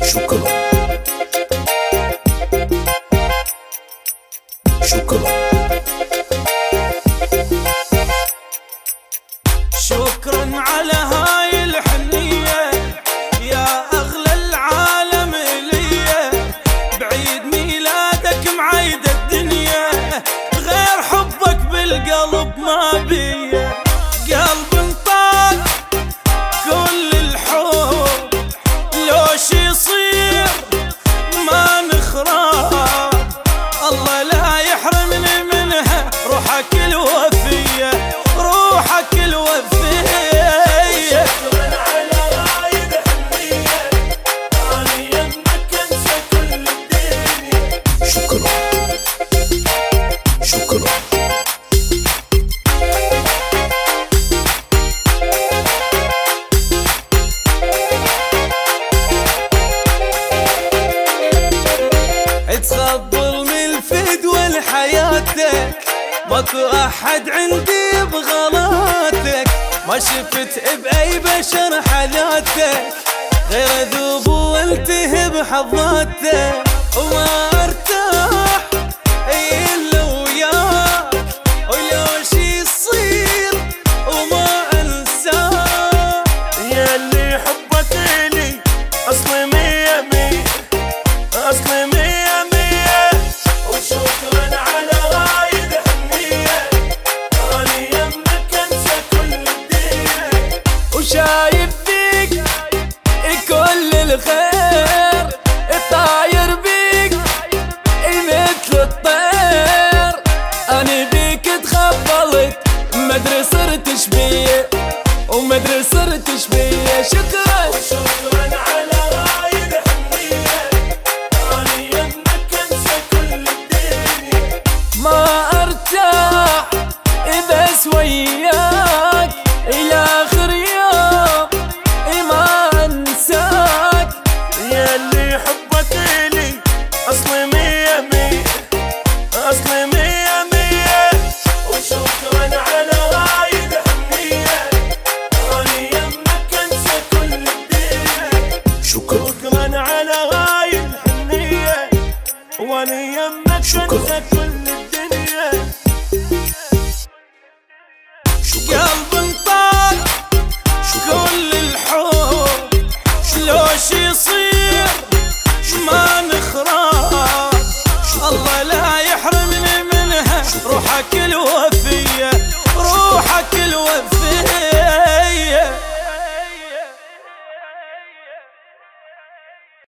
شكرا شكرا شكرا على هاي الحنية يا أغلى العالم ليا، بعيد ميلادك معيد الدنيا، غير حبك بالقلب ما بيا، قلب انطاق كل الحب لو شي يصير ما نخرب، الله لا يحرمني منها روحك الوفية، روحك الوفية. شكرا على هاي الحنية، أنا يمك أنسى كل الدنيا. شكرا شكرا تخبل من الفدوى لحياتك، ماكو احد عندي بغلاتك، ما شفت باي بشر حالاتك، غير اذوب والتهب حظاتك، وما ارتاح الا وياك، ولو شي يصير وما انساك، ياللي حبك إلي أصلي مية مية، أصلي مية مية. وشكرا على هاي الحنية، أنا يمك أنسى كل الدنيا. وشايف فيك كل الخير، الطاير بيك مثل الطير، أنا بيك تخبلت مدري صرت شبيه ومدري صرت شبيه. شكرا وشكرا على هاي الحنية، أنا يمك أنسى كل الدنيا. ما ارتاح بس وياك الى اخر يوم ما انساك، ياللي حبك إلي أصلي مية مية، أصلي مية مية. وشكرا على هاي الحنية، أنا يمك أنسى كل الدنيا. شكرا شكرا على هاي الحنية، وأنا يمك شكرا. أنسى كل الدنيا. شكرا قلب انطاق شكرا كل الحب لو شي يصير ما نخرب، الله لا يحرمني منها روحك الوفية، روحك الوفية.